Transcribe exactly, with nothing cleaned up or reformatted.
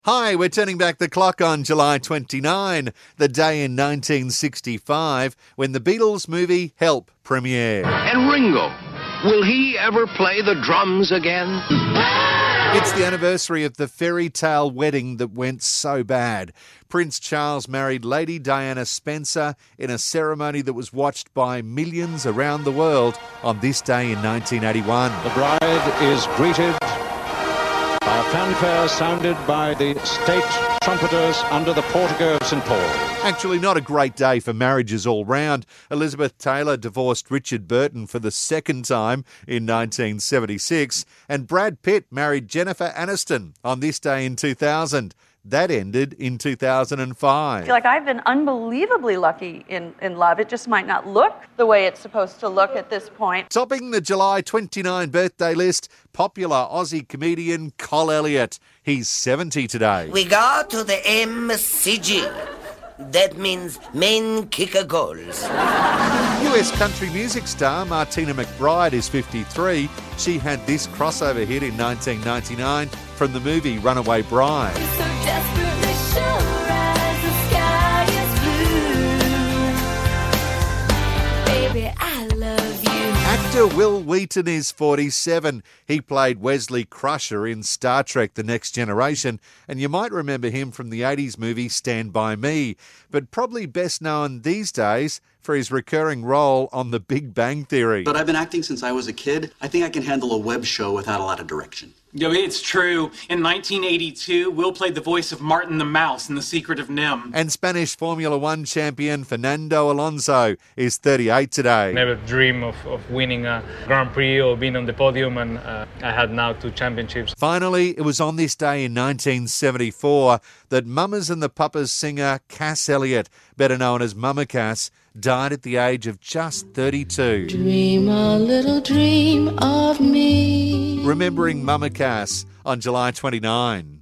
Hi, we're turning back the clock on July twenty-ninth, the day in nineteen sixty-five when the Beatles movie Help premiered. And Ringo, will he ever play the drums again? It's the anniversary of the fairy tale wedding that went so bad. Prince Charles married Lady Diana Spencer in a ceremony that was watched by millions around the world on this day in nineteen eighty-one. The bride is greeted by a fanfare sounded by the state trumpeters under the portico of Saint Paul. Actually, not a great day for marriages all round. Elizabeth Taylor divorced Richard Burton for the second time in nineteen seventy-six, and Brad Pitt married Jennifer Aniston on this day in two thousand. That ended in two thousand five. I feel like I've been unbelievably lucky in, in love. It just might not look the way it's supposed to look at this point. Topping the July twenty-ninth birthday list, popular Aussie comedian Col Elliott. He's seventy today. We go to the M C G. That means men kick a goals. U S country music star Martina McBride is fifty-three. She had this crossover hit in nineteen ninety-nine from the movie Runaway Bride. So desperately sure as the sky is blue. Baby, I love you. Actor Will Wheaton is forty-seven. He played Wesley Crusher in Star Trek The Next Generation, and you might remember him from the eighties movie Stand By Me, but probably best known these days for his recurring role on The Big Bang Theory. But I've been acting since I was a kid. I think I can handle a web show without a lot of direction. Yeah, it's true. In nineteen eighty-two, Will played the voice of Martin the Mouse in The Secret of Nim. And Spanish Formula One champion Fernando Alonso is thirty-eight today. Never dream of, of winning a Grand Prix or being on the podium, and uh, I had now two championships. Finally, it was on this day in nineteen seventy-four that Mamas and the Papas singer Cass Elliot, better known as Mama Cass, died at the age of just thirty-two. Dream a little dream of me. Remembering Mama Cass on July twenty-ninth.